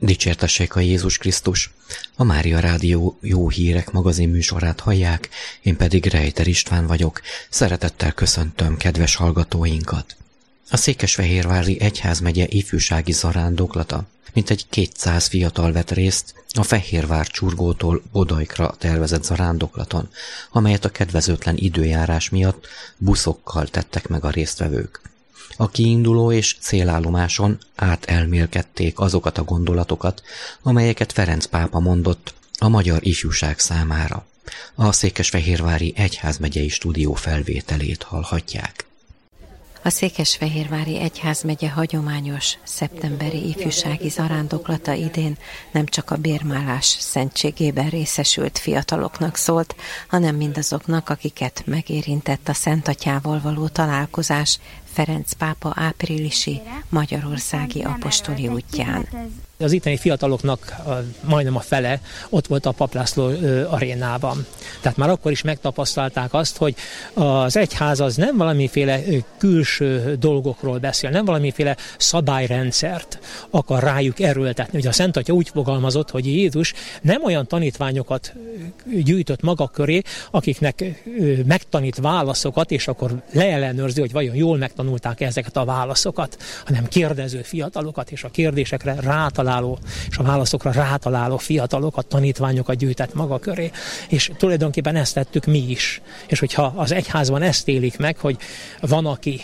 Dicsértessék a Jézus Krisztus! A Mária Rádió Jó Hírek magazin műsorát hallják, én pedig Rejter István vagyok. Szeretettel köszöntöm kedves hallgatóinkat. A Székesfehérvári Egyházmegye ifjúsági zarándoklata mintegy 200 fiatal vett részt a Fehérvár Csurgótól Bodajkra tervezett zarándoklaton, amelyet a kedvezőtlen időjárás miatt buszokkal tettek meg a résztvevők. A kiinduló és célállomáson átelmélkedték azokat a gondolatokat, amelyeket Ferenc pápa mondott a magyar ifjúság számára. A Székesfehérvári Egyházmegyei stúdió felvételét hallhatják. A Székesfehérvári Egyházmegye hagyományos szeptemberi ifjúsági zarándoklata idén nem csak a bérmálás szentségében részesült fiataloknak szólt, hanem mindazoknak, akiket megérintett a Szent Atyával való találkozás Ferenc pápa áprilisi magyarországi apostoli útján. Az itteni fiataloknak majdnem a fele ott volt a Papp László arénában. Tehát már akkor is megtapasztalták azt, hogy az egyház az nem valamiféle külső dolgokról beszél, nem valamiféle szabályrendszert akar rájuk erőltetni. Ugye a Szent Atya úgy fogalmazott, hogy Jézus nem olyan tanítványokat gyűjtött maga köré, akiknek megtanít válaszokat, és akkor leellenőrzi, hogy vajon jól megtanulták ezeket a válaszokat, hanem kérdező fiatalokat, és a kérdésekre rátaláló és a válaszokra rátaláló fiatalokat, tanítványokat gyűjtett maga köré. És tulajdonképpen ezt tettük mi is. És hogyha az egyházban ezt élik meg, hogy van, aki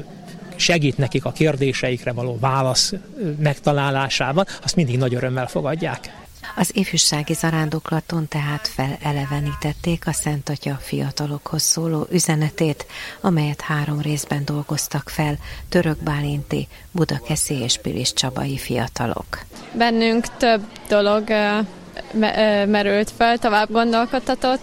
segít nekik a kérdéseikre való válasz megtalálásában, azt mindig nagy örömmel fogadják. Az ifjúsági zarándoklaton tehát felelevenítették a Szent Atya fiatalokhoz szóló üzenetét, amelyet 3 részben dolgoztak fel Török Bálinti, Budakeszi és Pilis csabai fiatalok. Bennünk több dolog merült fel, tovább gondolkodtatott,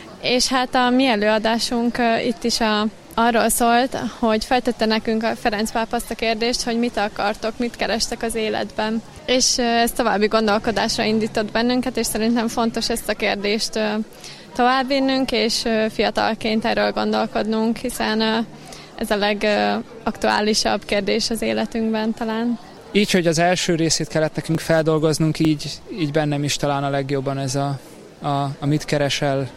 és hát a mi előadásunk itt is arról szólt, hogy feltette nekünk a Ferenc pápa azt a kérdést, hogy mit akartok, mit kerestek az életben. És ez további gondolkodásra indított bennünket, és szerintem fontos ezt a kérdést továbbvinnünk, és fiatalként erről gondolkodnunk, hiszen ez a legaktuálisabb kérdés az életünkben talán. Így, hogy az első részét kellett nekünk feldolgoznunk, így bennem is talán a legjobban ez a mit keresel,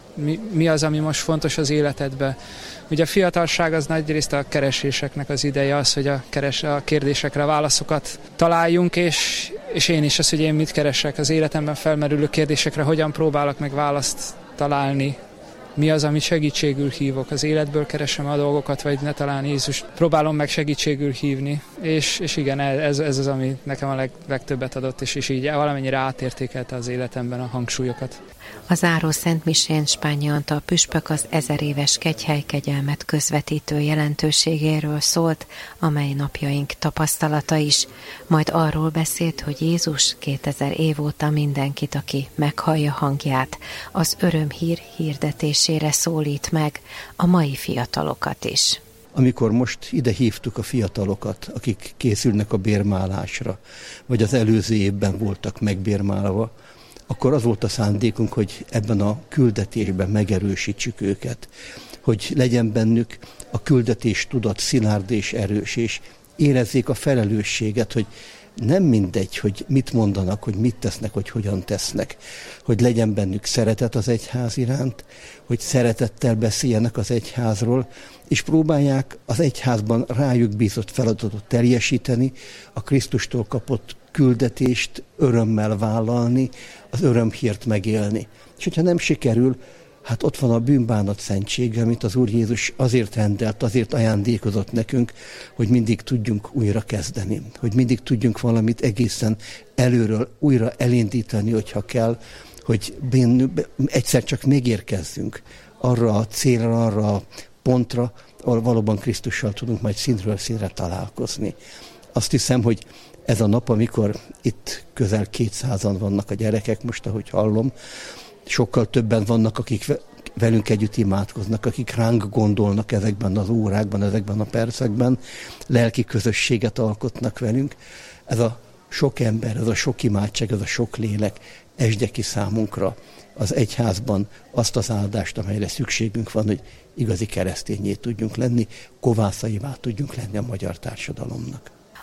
mi az, ami most fontos az életedben. Ugye a fiatalság az nagyrészt a kereséseknek az ideje, az, hogy a kérdésekre válaszokat találjunk, és én is az, hogy én mit keresek az életemben felmerülő kérdésekre, hogyan próbálok meg választ találni. Mi az, amit segítségül hívok? Az életből keresem a dolgokat, vagy ne talán Jézus próbálom meg segítségül hívni. És igen, ez az, ami nekem a legtöbbet adott, és így valamennyire átértékelte az életemben a hangsúlyokat. A záró szentmisén Spányi Antal püspök az 1000 éves kegyhely kegyelmet közvetítő jelentőségéről szólt, amely napjaink tapasztalata is. Majd arról beszélt, hogy Jézus 2000 év óta mindenkit, aki meghallja hangját, az örömhír hirdetésére szólít meg, a mai fiatalokat is. Amikor most ide hívtuk a fiatalokat, akik készülnek a bérmálásra, vagy az előző évben voltak megbérmálva, akkor az volt a szándékunk, hogy ebben a küldetésben megerősítsük őket, hogy legyen bennük a küldetés tudat szilárd és erős, és érezzék a felelősséget, hogy nem mindegy, hogy mit mondanak, hogy mit tesznek, hogy hogyan tesznek, hogy legyen bennük szeretet az egyház iránt, hogy szeretettel beszéljenek az egyházról, és próbálják az egyházban rájuk bízott feladatot teljesíteni, a Krisztustól kapott küldetést örömmel vállalni, az örömhírt megélni. És hogyha nem sikerül, hát ott van a bűnbánat szentsége, amit az Úr Jézus azért rendelt, azért ajándékozott nekünk, hogy mindig tudjunk újra kezdeni, hogy mindig tudjunk valamit egészen előről újra elindítani, hogyha kell, hogy egyszer csak megérkezzünk arra a célra, arra a pontra, ahol valóban Krisztussal tudunk majd színről színre találkozni. Azt hiszem, hogy ez a nap, amikor itt közel 200-an vannak a gyerekek, most ahogy hallom, sokkal többen vannak, akik velünk együtt imádkoznak, akik ránk gondolnak ezekben az órákban, ezekben a percekben, lelki közösséget alkotnak velünk. Ez a sok ember, ez a sok imádság, ez a sok lélek esdje ki számunkra az egyházban azt az áldást, amelyre szükségünk van, hogy igazi keresztényé tudjunk lenni, kovászaivá tudjunk lenni a magyar társadalomnak.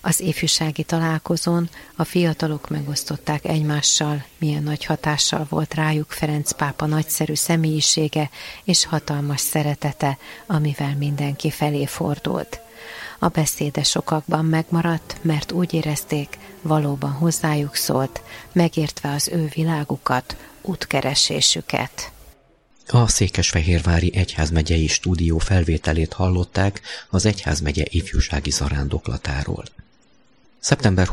Az ifjúsági találkozón a fiatalok megosztották egymással, milyen nagy hatással volt rájuk Ferenc pápa nagyszerű személyisége és hatalmas szeretete, amivel mindenki felé fordult. A beszéde sokakban megmaradt, mert úgy érezték, valóban hozzájuk szólt, megértve az ő világukat, útkeresésüket. A Székesfehérvári Egyházmegyei Stúdió felvételét hallották az Egyházmegye ifjúsági zarándoklatáról. Szeptember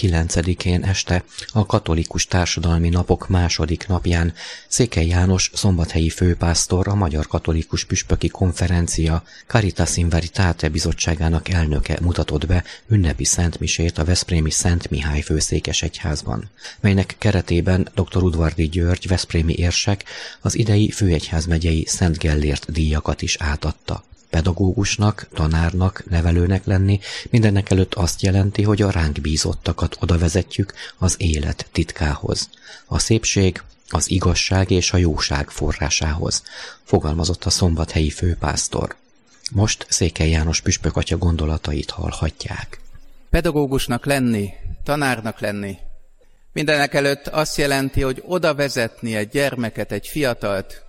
29-én este a Katolikus Társadalmi Napok második napján Székely János szombathelyi főpásztor, a Magyar Katolikus Püspöki Konferencia Caritas in Veritate bizottságának elnöke mutatott be ünnepi szentmisét a veszprémi Szent Mihály főszékesegyházban, melynek keretében dr. Udvardi György veszprémi érsek az idei főegyházmegyei Szent Gellért díjakat is átadta. Pedagógusnak, tanárnak, nevelőnek lenni mindenekelőtt azt jelenti, hogy a ránk bízottakat odavezetjük az élet titkához, a szépség, az igazság és a jóság forrásához, fogalmazott a szombathelyi főpásztor. Most Székely János püspökatya gondolatait hallhatják. Pedagógusnak lenni, tanárnak lenni, mindenekelőtt azt jelenti, hogy odavezetni egy gyermeket, egy fiatalt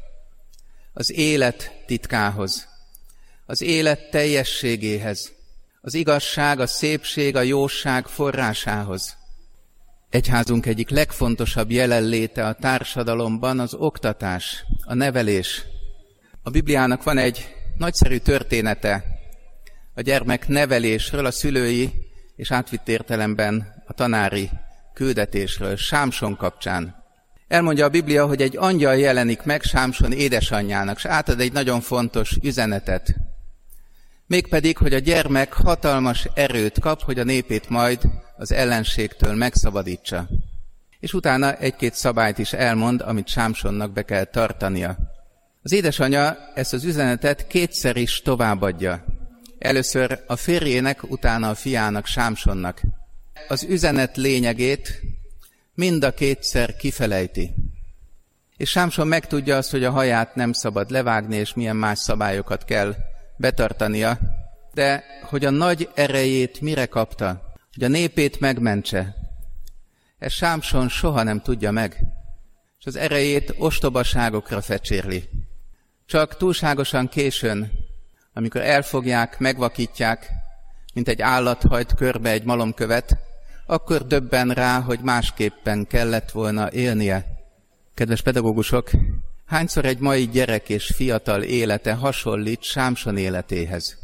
az élet titkához, az élet teljességéhez, az igazság, a szépség, a jóság forrásához. Egyházunk egyik legfontosabb jelenléte a társadalomban az oktatás, a nevelés. A Bibliának van egy nagyszerű története a gyermek nevelésről, a szülői és átvitt értelemben a tanári küldetésről, Sámson kapcsán. Elmondja a Biblia, hogy egy angyal jelenik meg Sámson édesanyjának, és átad egy nagyon fontos üzenetet. Mégpedig, hogy a gyermek hatalmas erőt kap, hogy a népét majd az ellenségtől megszabadítsa. És utána egy-két szabályt is elmond, amit Sámsonnak be kell tartania. Az édesanyja ezt az üzenetet kétszer is továbbadja. Először a férjének, utána a fiának, Sámsonnak. Az üzenet lényegét mind a kétszer kifelejti. És Sámson megtudja azt, hogy a haját nem szabad levágni, és milyen más szabályokat kell betartania, de hogy a nagy erejét mire kapta, hogy a népét megmentse, ezt Sámson soha nem tudja meg, és az erejét ostobaságokra fecsérli. Csak túlságosan későn, amikor elfogják, megvakítják, mint egy állat hajt körbe egy malomkövet, akkor döbben rá, hogy másképpen kellett volna élnie. Kedves pedagógusok, hányszor egy mai gyerek és fiatal élete hasonlít Sámson életéhez?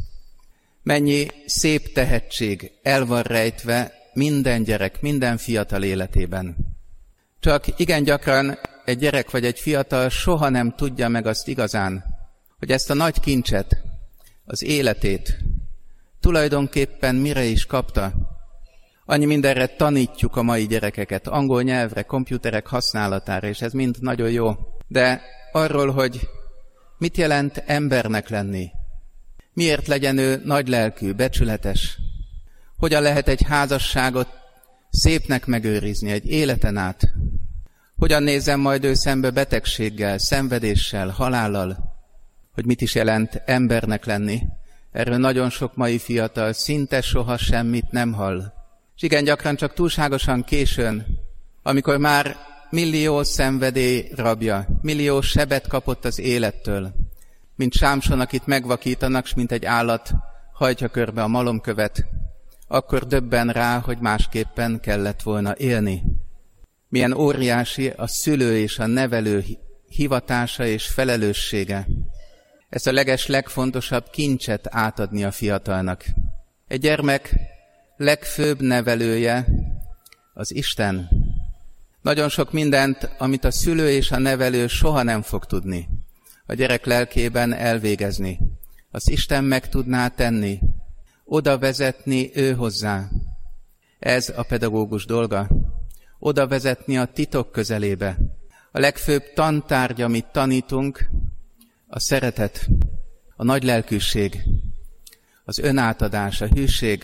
Mennyi szép tehetség el van rejtve minden gyerek, minden fiatal életében. Csak igen gyakran egy gyerek vagy egy fiatal soha nem tudja meg azt igazán, hogy ezt a nagy kincset, az életét tulajdonképpen mire is kapta. Annyi mindenre tanítjuk a mai gyerekeket, angol nyelvre, komputerek használatára, és ez mind nagyon jó. De arról, hogy mit jelent embernek lenni, miért legyen ő nagylelkű, becsületes, hogyan lehet egy házasságot szépnek megőrizni egy életen át, hogyan nézzen majd ő szembe betegséggel, szenvedéssel, halállal, hogy mit is jelent embernek lenni. Erről nagyon sok mai fiatal szinte soha semmit nem hall. És igen, gyakran csak túlságosan későn, amikor már millió szenvedély rabja, millió sebet kapott az élettől, mint Sámson, akit megvakítanak, s mint egy állat hajtja körbe a malomkövet, akkor döbben rá, hogy másképpen kellett volna élni. Milyen óriási a szülő és a nevelő hivatása és felelőssége. Ezt a legfontosabb kincset átadni a fiatalnak. Egy gyermek legfőbb nevelője az Isten. Nagyon sok mindent, amit a szülő és a nevelő soha nem fog tudni, a gyerek lelkében elvégezni. Az Isten meg tudná tenni, oda vezetni ő hozzá. Ez a pedagógus dolga. Oda vezetni a titok közelébe. A legfőbb tantárgy, amit tanítunk, a szeretet, a nagylelkűség, az önátadás, a hűség,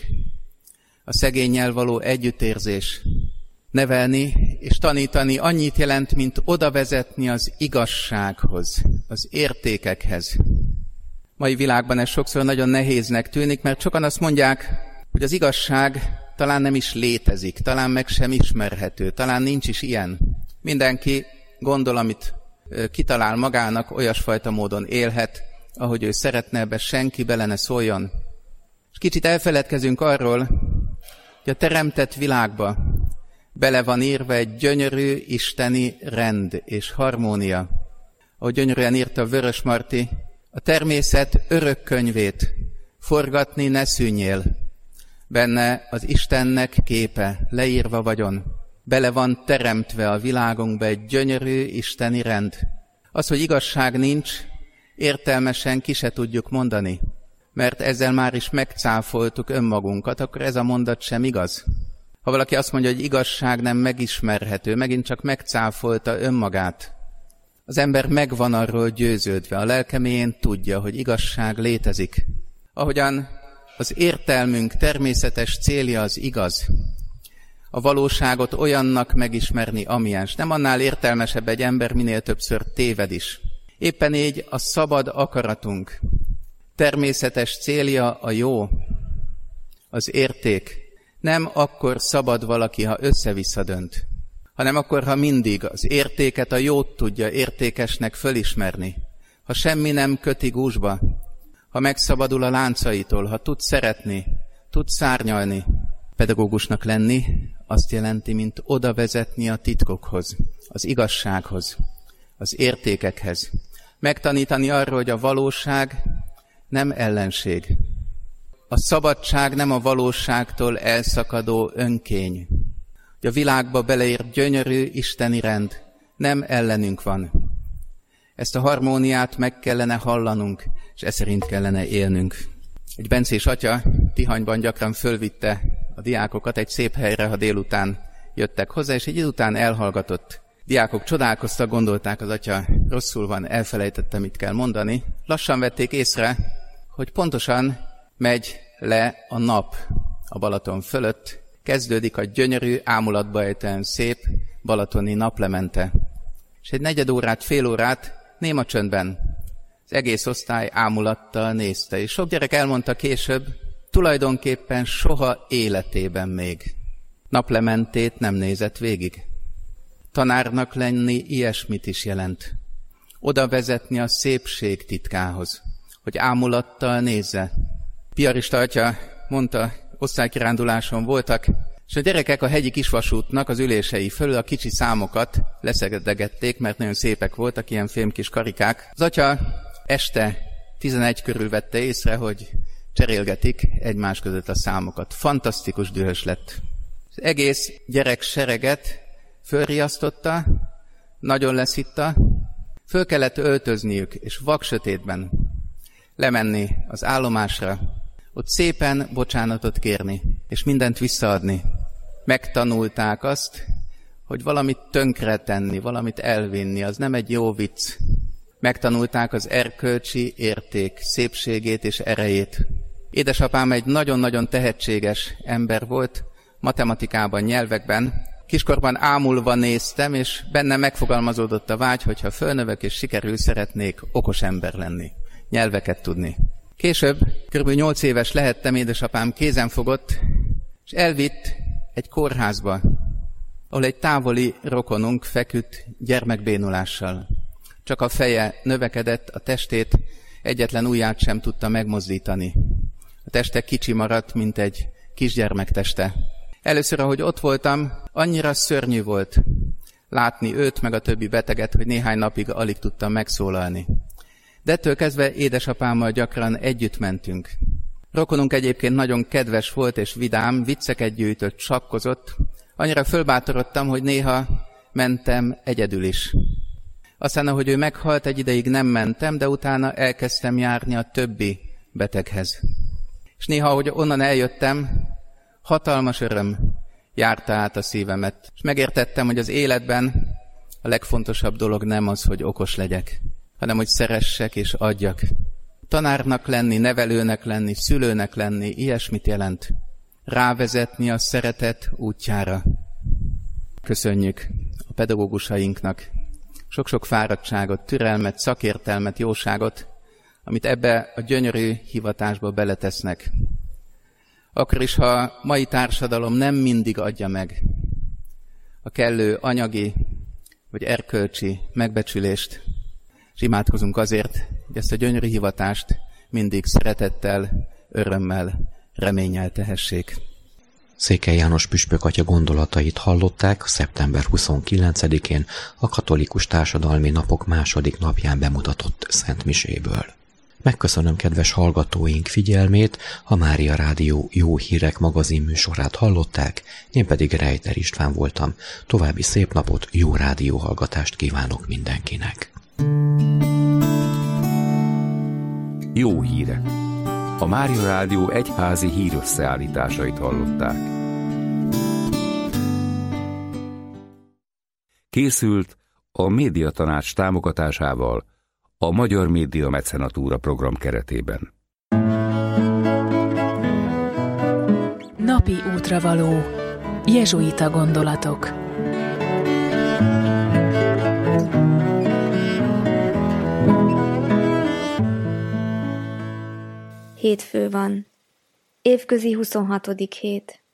a szegénnyel való együttérzés. Nevelni és tanítani annyit jelent, mint oda vezetni az igazsághoz, az értékekhez. Mai világban ez sokszor nagyon nehéznek tűnik, mert sokan azt mondják, hogy az igazság talán nem is létezik, talán meg sem ismerhető, talán nincs is ilyen. Mindenki gondol, amit kitalál magának, olyasfajta módon élhet, ahogy ő szeretne, ebbe senki bele ne szóljon. És kicsit elfeledkezünk arról, hogy a teremtett világba bele van írva egy gyönyörű isteni rend és harmónia. Ahogy gyönyörűen írta Vörösmarty, a természet örök könyvét forgatni ne szűnjél. Benne az Istennek képe, leírva vagyon. Bele van teremtve a világunkba egy gyönyörű isteni rend. Az, hogy igazság nincs, értelmesen ki se tudjuk mondani, mert ezzel már is megcáfoltuk önmagunkat, akkor ez a mondat sem igaz. Ha valaki azt mondja, hogy igazság nem megismerhető, megint csak megcáfolta önmagát. Az ember meg van arról győződve, a lelke mélyén tudja, hogy igazság létezik. Ahogyan az értelmünk természetes célja az igaz, a valóságot olyannak megismerni, amilyen. Nem annál értelmesebb egy ember, minél többször téved is. Éppen így a szabad akaratunk természetes célja a jó, az érték. Nem akkor szabad valaki, ha össze-vissza dönt, hanem akkor, ha mindig az értéket, a jót tudja értékesnek fölismerni. Ha semmi nem köti gúzsba, ha megszabadul a láncaitól, ha tud szeretni, tud szárnyalni. Pedagógusnak lenni azt jelenti, mint oda vezetni a titkokhoz, az igazsághoz, az értékekhez. Megtanítani arról, hogy a valóság nem ellenség. A szabadság nem a valóságtól elszakadó önkény. Hogy a világba beleírt gyönyörű isteni rend nem ellenünk van. Ezt a harmóniát meg kellene hallanunk, és ez szerint kellene élnünk. Egy bencés atya Tihanyban gyakran fölvitte a diákokat egy szép helyre, ha délután jöttek hozzá, és egy idő után elhallgatott. Diákok csodálkoztak, gondolták, az atya rosszul van, elfelejtette, mit kell mondani. Lassan vették észre, hogy pontosan megy le a nap a Balaton fölött, kezdődik a gyönyörű, ámulatba ejtően szép balatoni naplemente. És egy negyed órát, fél órát néma csöndben az egész osztály ámulattal nézte, és sok gyerek elmondta később, tulajdonképpen soha életében még naplementét nem nézett végig. Tanárnak lenni ilyesmit is jelent. Oda vezetni a szépség titkához, hogy ámulattal nézze. Piarista atya mondta, osztálykiránduláson voltak, és a gyerekek a hegyi kisvasútnak az ülései fölül a kicsi számokat leszedegették, mert nagyon szépek voltak, ilyen fémkis karikák. Az atya este 11 körül vette észre, hogy cserélgetik egymás között a számokat. Fantasztikus dühös lett. Az egész gyerek sereget fölriasztotta, nagyon leszitta, föl kellett öltözniük, és vaksötétben lemenni az állomásra, ott szépen bocsánatot kérni, és mindent visszaadni. Megtanulták azt, hogy valamit tönkretenni, valamit elvinni, az nem egy jó vicc. Megtanulták az erkölcsi érték szépségét és erejét. Édesapám egy nagyon-nagyon tehetséges ember volt, matematikában, nyelvekben. Kiskorban ámulva néztem, és bennem megfogalmazódott a vágy, hogyha fölnövök és sikerül, szeretnék okos ember lenni, nyelveket tudni. Később, kb. 8 éves lehettem, édesapám kézen fogott, és elvitt egy kórházba, ahol egy távoli rokonunk feküdt gyermekbénulással. Csak a feje növekedett, a testét egyetlen ujját sem tudta megmozdítani. A teste kicsi maradt, mint egy kisgyermek teste. Először, ahogy ott voltam, annyira szörnyű volt látni őt, meg a többi beteget, hogy néhány napig alig tudtam megszólalni. De ettől kezdve édesapámmal gyakran együtt mentünk. Rokonunk egyébként nagyon kedves volt és vidám, vicceket gyűjtött, sakkozott. Annyira fölbátorodtam, hogy néha mentem egyedül is. Aztán, ahogy ő meghalt, egy ideig nem mentem, de utána elkezdtem járni a többi beteghez. És néha, ahogy onnan eljöttem, hatalmas öröm járta át a szívemet. És megértettem, hogy az életben a legfontosabb dolog nem az, hogy okos legyek, hanem hogy szeressek és adjak. Tanárnak lenni, nevelőnek lenni, szülőnek lenni, ilyesmit jelent. Rávezetni a szeretet útjára. Köszönjük a pedagógusainknak sok-sok fáradtságot, türelmet, szakértelmet, jóságot, amit ebbe a gyönyörű hivatásba beletesznek. akkor is, ha a mai társadalom nem mindig adja meg a kellő anyagi vagy erkölcsi megbecsülést, és imádkozunk azért, hogy ezt a gyönyörű hivatást mindig szeretettel, örömmel, reménnyel tehessék. Székely János püspök atya gondolatait hallották szeptember 29-én a Katolikus Társadalmi Napok második napján bemutatott szentmiséből. Megköszönöm kedves hallgatóink figyelmét, a Mária Rádió Jó Hírek magazin műsorát hallották, én pedig Rejter István voltam. További szép napot, jó rádióhallgatást kívánok mindenkinek. Jó hírek! A Mária Rádió egyházi hírösszeállításait hallották. Készült a Médiatanács támogatásával a Magyar Média Mecenatúra program keretében. Napi útravaló. Jezsuita gondolatok. Hétfő van. Évközi 26. hét.